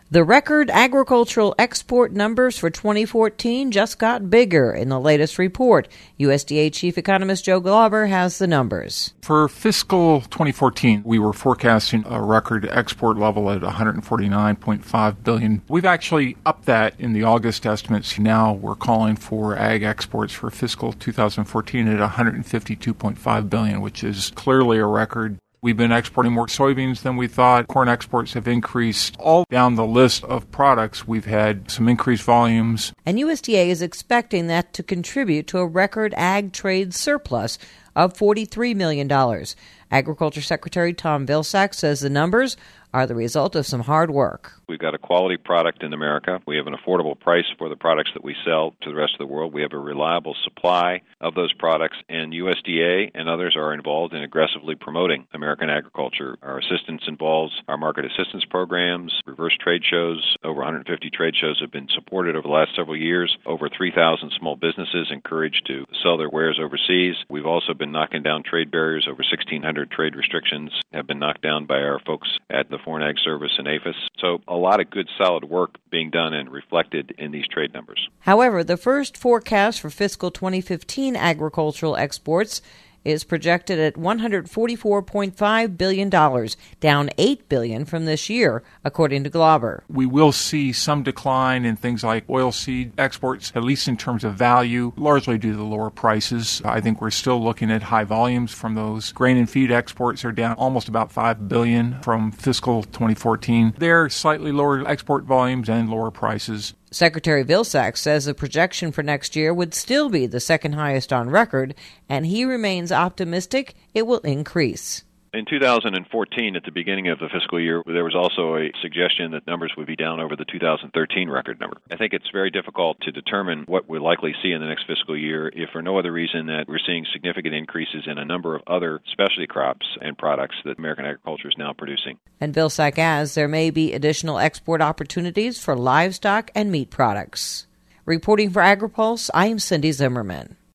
The record agricultural export numbers for 2014 just got bigger in the latest report. USDA Chief Economist Joe Glauber has the numbers. For fiscal 2014, we were forecasting a record export level at $149.5 billion. We've actually upped that in the August estimates. Now we're calling for ag exports for fiscal 2014 at $152.5 billion, which is clearly a record. We've been exporting more soybeans than we thought. Corn exports have increased. All down the list of products, we've had some increased volumes. And USDA is expecting that to contribute to a record ag trade surplus of $43 million. Agriculture Secretary Tom Vilsack says the numbers are the result of some hard work. We've got a quality product in America. We have an affordable price for the products that we sell to the rest of the world. We have a reliable supply of those products, and USDA and others are involved in aggressively promoting American agriculture. Our assistance involves our market assistance programs, reverse trade shows. Over 150 trade shows have been supported over the last several years. Over 3,000 small businesses encouraged to sell their wares overseas. We've also been knocking down trade barriers. Over 1,600 trade restrictions have been knocked down by our folks at the Foreign Ag Service and APHIS. So a lot of good, solid work being done and reflected in these trade numbers. However, the first forecast for fiscal 2015 agricultural exports is projected at $144.5 billion, down $8 billion from this year, according to Glauber. We will see some decline in things like oilseed exports, at least in terms of value, largely due to the lower prices. I think we're still looking at high volumes from those. Grain and feed exports are down almost about $5 billion from fiscal 2014. They're slightly lower export volumes and lower prices. Secretary Vilsack says the projection for next year would still be the second highest on record, and he remains optimistic it will increase. In 2014, at the beginning of the fiscal year, there was also a suggestion that numbers would be down over the 2013 record number. I think it's very difficult to determine what we'll likely see in the next fiscal year if for no other reason that we're seeing significant increases in a number of other specialty crops and products that American agriculture is now producing. And Vilsack adds there may be additional export opportunities for livestock and meat products. Reporting for AgriPulse, I am Cindy Zimmerman.